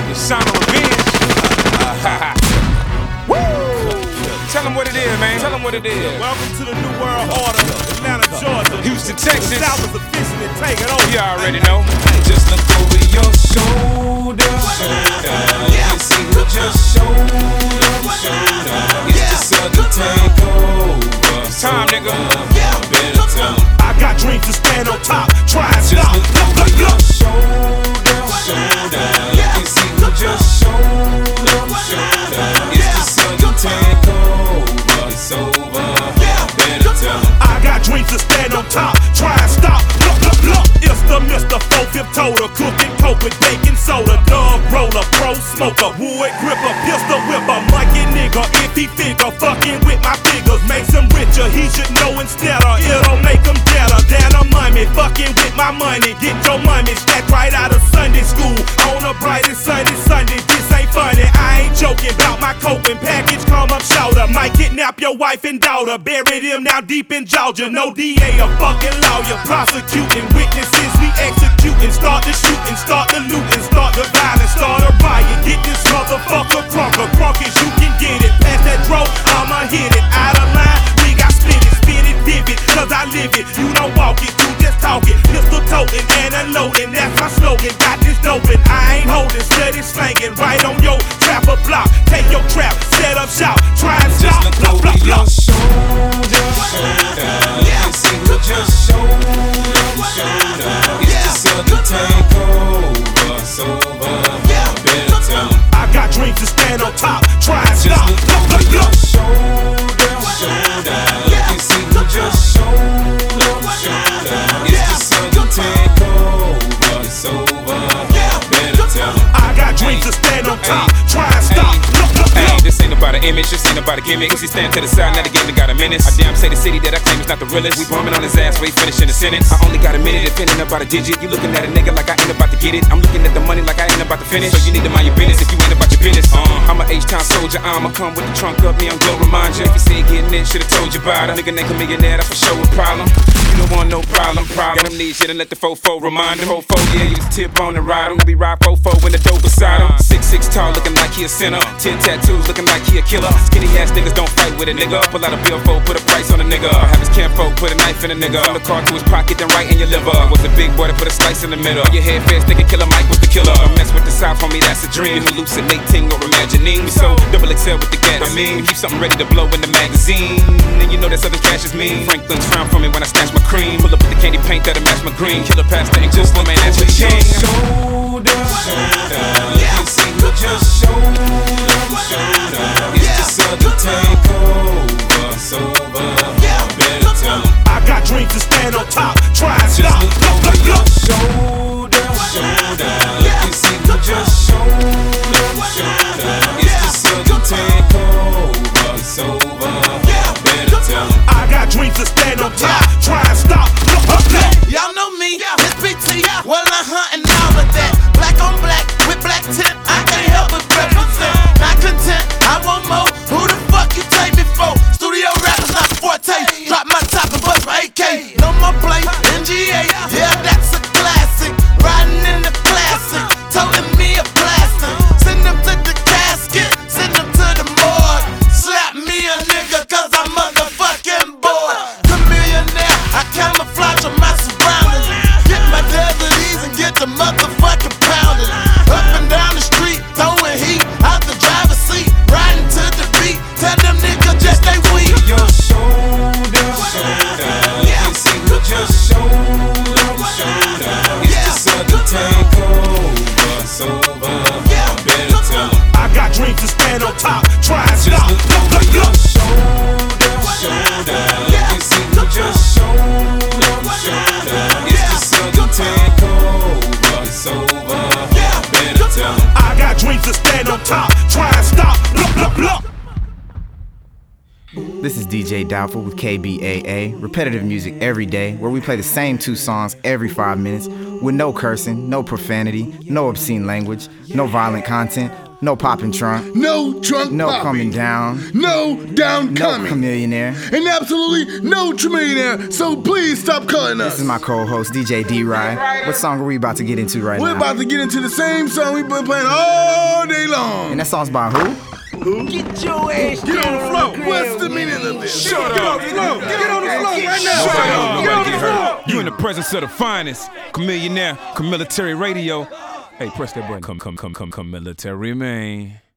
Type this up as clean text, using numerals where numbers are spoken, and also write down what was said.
It's sound of revenge. Tell them what it is, man. Tell them what it is. Welcome to the New World Order, Atlanta, Georgia. Houston, Texas. The South is officially taking over. You already know. Just look over your shoulder. You see who just showed up. It's the Southern takeover. It's time, nigga. Better tell 'em. I got dreams to stand on top. Try and Just stop. look over your shoulder. You see who just showed up. It's the Southern takeover. It's over. Better tell 'em. I got dreams to stand on top. Try and stop. Look. It's the Mr. 4-5 toter. Cooking coke with baking soda. Dub roller, pro smoker. Wood gripper, pistol whipper. Mikey nigga, if he figure. Fucking with my figures makes him richer. He should know instead of it'll make him better than a mummy. Fucking with my money. Get your money stacked right out of Sunday school. On a brightest Sunday. This ain't funny. I ain't joking about my coping. Package come up shorter. Might kidnap your wife and daughter. Bury them now deep in Georgia. No DA, a fucking lawyer. Prosecuting witnesses, we executing. Start the shooting, start the looting, start the violence, start a riot. Get this motherfucker crunker. Crunk as you can get it. Pass that dro, I'ma hit it. Out of line, we got spit it vivid. Cause I live it, you don't walk it, you just talk it. Pistol toting and unloading, that's my slogan. Got this doping, I ain't holding, steady slanging. Right on your trapper block. Take your trap, set up shop. Try and stop. Just look over your shoulder. You see who just showed up. It's the Southern takeover. It's over. Better tell 'em. I got dreams to stand on top. Try and Just stop. look over your shoulder. You see who just showed up. It's the Southern takeover. It's over. Better tell 'em. I got dreams to stand on top. Try and stop. Hey, this ain't about an image, this ain't about a gimmick. Pussy stand to the side, now the game that got a menace. I damn say the city that I claim is not the realest. We bombing on his ass, wait finishing the sentence. I only got a minute, defending about a digit. You looking at a nigga like I ain't about to get it. I'm looking at the money like I ain't about to finish. So you need to mind your business if you ain't about your business. I'm a H-Town soldier, I'ma come with the trunk up, me on go remind you. If you say getting it, should've told you about it. Nigga ain't a millionaire, that's for sure a problem. You don't want no problem. Got them knees, shit, and let the 4-4 remind him. 4-4, yeah, use the tip on the ride. We ride 4-4 when the dope beside him. 6'6" tall, looking like he a sinner. 10 tattoos, looking like he a killer. Skinny ass niggas don't fight with a nigga. Pull out a billfold, put a price on a nigga. Have his kinfolk, put a knife in a nigga. From the car to his pocket, then right in your liver. Was a big boy to put a slice in the middle. Your head fast, thinking Killer Mike was the killer. Mess with the South, homie, that's a dream. Hallucinating or imagining. We so double XL with the gas. I mean, keep something ready to blow in the magazine. And you know that Southern cash is mean. Franklin's frown for me when I snatch my cream. Pull up with the candy paint that'll match my green. Killer past the just one man, that's your king. Shoulder. You see who just showed up. It's the Southern takeover. It's over. Better tell 'em. I got dreams to stand on top. Try and Just stop. look over your shoulder. You see who just showed up. It's the Southern takeover. It's over. Better tell 'em. I got dreams to stand on top. Try and stop. Y'all know me, it's BT. Well, I'm hunting all of that. Black on black with black tint. I can't help but represent. Not content, I want more. Who the fuck you take me for? Studio rappers not forte. Drop my top and bust my AK. No more play, NGA. Yeah, that's a classic. Riding in the classic. Toting me a plastic. Send them to the casket. Send them to the morgue. Slap me a nigga cause I'm motherfucking bored. The millionaire, I camouflage on my surroundings. Get my deserties and get the motherfucking pounding. Up and down the street, throwing heat out the driver's seat. Riding to the beat, tell them niggas just they weak. Your shoulder. You see who just showed up. It's the Southern takeover. It's over. Better tell 'em. I got dreams to stand on top. Try and Just stop. look over your shoulder. You see who just showed up. It's the Southern takeover. It's over. Better tell 'em. I got dreams to stand on top. Try and stop. Look. This is DJ Doubtful with KBAA, repetitive music every day, where we play the same 2 songs every 5 minutes with no cursing, no profanity, no obscene language, no violent content, No popping trunk. No trunk No popping. coming down. No down No coming. chameleonaire. And absolutely no Trillionaire. So please stop calling us. This is my co-host, DJ D-Rye. What song are we about to get into right We're now? about to get into the same song we've been playing all day long. And that song's by who? Get your ass Get on the floor. What's the meaning of this? Get on the floor. Get on the floor right now. Nobody Get on get the hurt. floor. You in the presence of the finest. Chameleonaire, Military Radio. Hey, press that button. Come, military man.